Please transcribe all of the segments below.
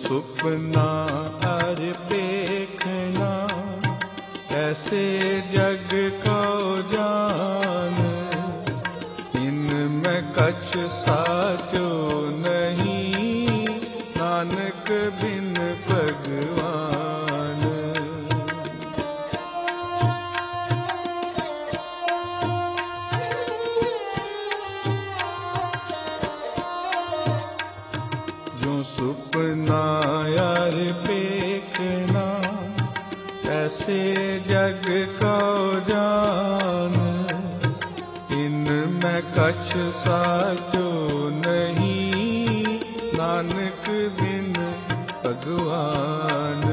सुपना अर पेखना, ऐसे जग को जान। इनमें कछ साचो नहीं, नानक बिन भगवान। जो सुपना यार पेखना, ऐसे जग को जान। इनमें कछ साचो नहीं, नानक बिन भगवान।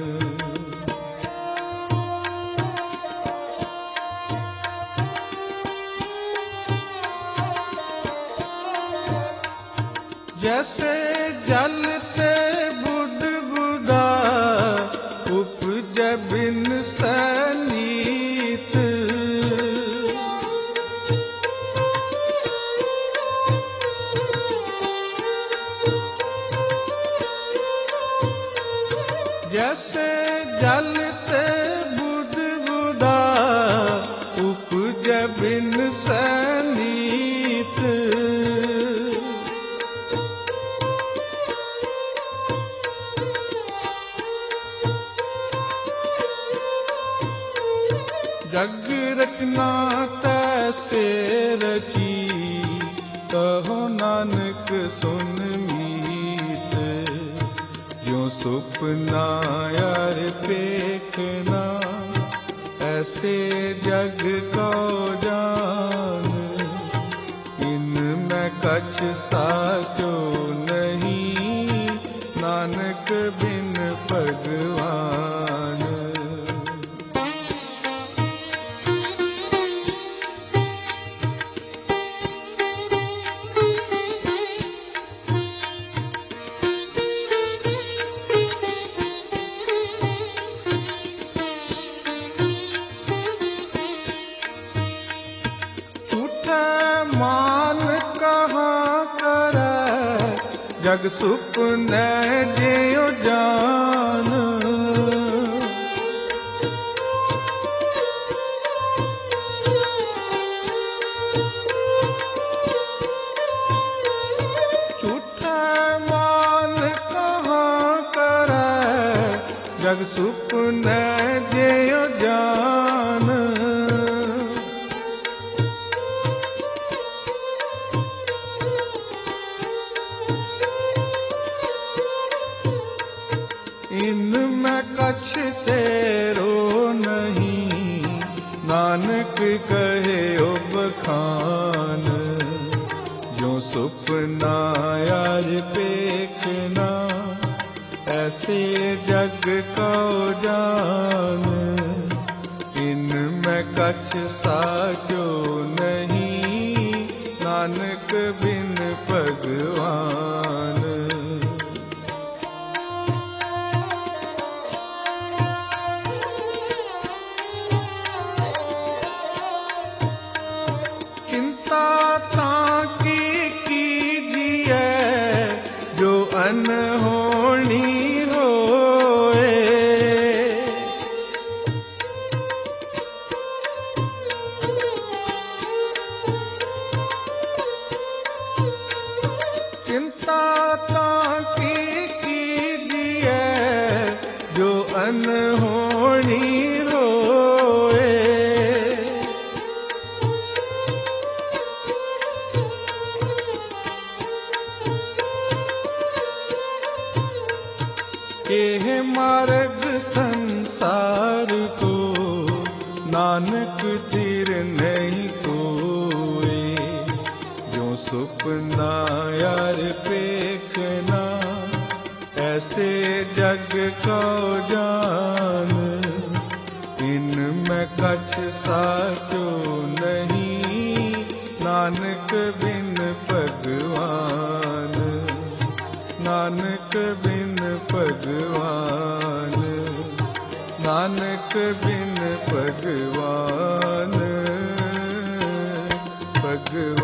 जैसे जल ते बुध बुधा, उपजे बिन सनीत। जैसे जल ते बुध बुधा, उपजे बिन सनीत। जग रचना तैसे रची, कहो नानक सुन मीत। जो सुपना यार पेखना, ऐसे जग को जान। इनमें कछ साचो नहीं, नानक बिन भगवान। मान कहाँ करे, जग सुपने जियो जान। झूठा मान कहाँ करे, जग सुपने जियो जान। इनमें कछ तेरो नहीं, नानक कहे ओ बखान। जो सुपना यार पेखना, ऐसे जग को जान। इनमें कछ साचो नहीं, नानक बिन भगवान। चिंता ताकी कीजिए, जो अनहोनी होए। चिंता ताकी कीजिए, जो अनहोनी होए। एह मार्ग संसार को, नानक चिर नहीं कोई। जो सुपना यार पेखना, ऐसे जग को जान। इनमें कछ साचो नहीं, नानक बिन भगवान। नानक बिन भगवान। नानक बिन भगवान। भगवान।